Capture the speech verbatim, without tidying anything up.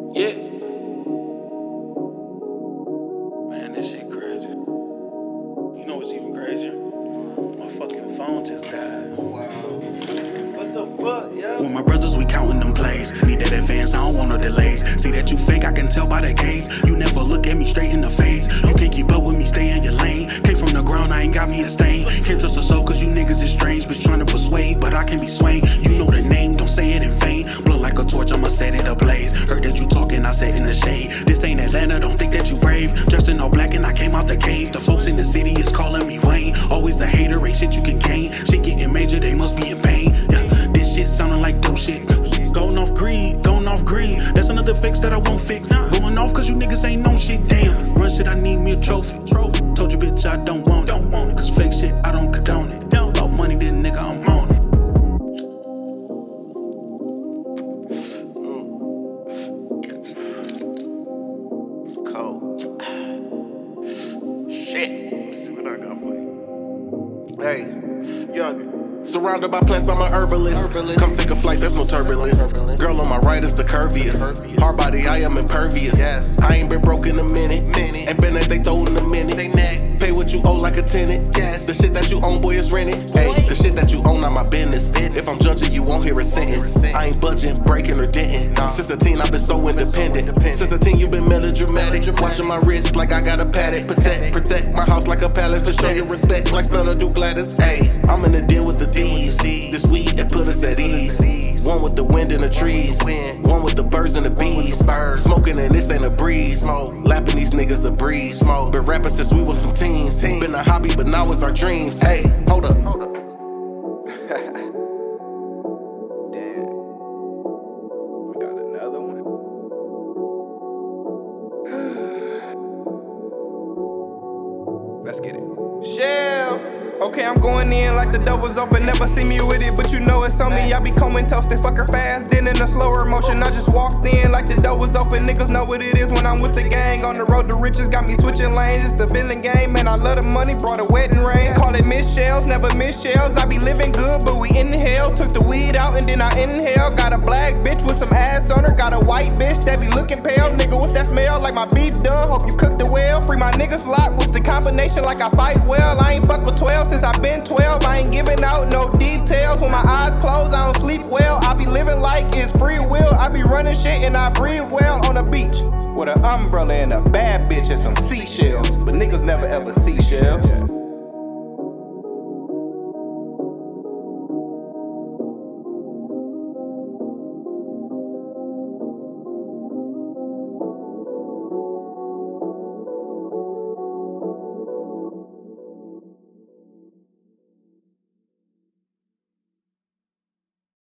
Yeah. Man, this shit crazy. You know what's even crazier? My fucking phone just died. Wow. What the fuck, yeah? With my brothers, we counting them plays. Need that advance, I don't want no delays. See that you fake, I can tell by the gaze. You never look at me straight in the face. You can't keep up with me, stay in your lane. Came from the ground, I ain't got me a stain. Can't trust a soul, cause you niggas is strange. Bitch trying to persuade, but I can be swaying. You know the name, don't say it in vain. Blow like a torch, I'ma set it ablaze. Heard that you talking, I sat in the shade. This ain't Atlanta, don't think that you brave. Dressed in all black and I came out the cave. The folks in the city is calling me Wayne. Always a hater, ain't shit you can gain. Shit getting major, they must be in pain. Yeah, this shit sounding like dope shit. Going off greed, going off greed. That's another fix that I won't fix. Going off cause you niggas ain't no shit. Damn, run shit, I need me a trophy. Told you bitch I don't want it. Cause fake shit, I don't condone it. About money, then nigga, I'm on it. It's cold. Shit. Let's see what I got for you. Hey, youngin'. Surrounded by plants, I'm a herbalist. herbalist. Come take a flight, there's no turbulence. turbulence. Girl on my right is the curviest. curviest. Hard body, I am impervious. Yes. I ain't been broke in a minute. minute. Ain't been that they throw in a minute. They neck. Pay what you owe like a tenant. Yes. The shit that you own, boy, is rented. Hey, the shit that you own, not my business. If I'm judging, you won't hear a sentence. I ain't budging, breaking or denting. No. Since a teen, I've been so independent. So independent. Since a teen, you been melodramatic. melodramatic. Watching my wrist like I got a paddock. Protect, protect my house like a palace to show you respect. Like Stunner do Gladys. Hey, I'm in the deal with the thieves. This weed that put us at ease. One with the wind and the trees. One with the birds and the bees. Smoking and this ain't a breeze. Lapping these niggas a breeze. Been rapping since we was some teens. Been a hobby, but now it's our dreams. Hey, hold up. Damn. We got another one. Let's get it. Shells. Okay, I'm going in like the door was open. Never see me with it, but you know it's on me. I be combing, toasting, fuck her fast. Then in a slower motion, I just walked in like the door was open. Niggas know what it is when I'm with the gang. On the road to riches, got me switching lanes. It's the villain game, man. I love the money, brought a wedding ring. Call it miss shells, never miss shells. I be living good, but we inhale. Took the weed out and then I inhale. Got a black bitch with some ass on her. Got a white bitch that be looking pale. Nigga, what's that smell? Like my beef done. Hope you cooked it well. Free my niggas locked. What's the combination? Like I fight well. I ain't fuck with twelve since I been twelve. I ain't giving out no details. When my eyes close, I don't sleep well. I be living like it's free will. I be running shit and I breathe well on the beach with an umbrella and a bad bitch and some seashells. But niggas never ever see shells.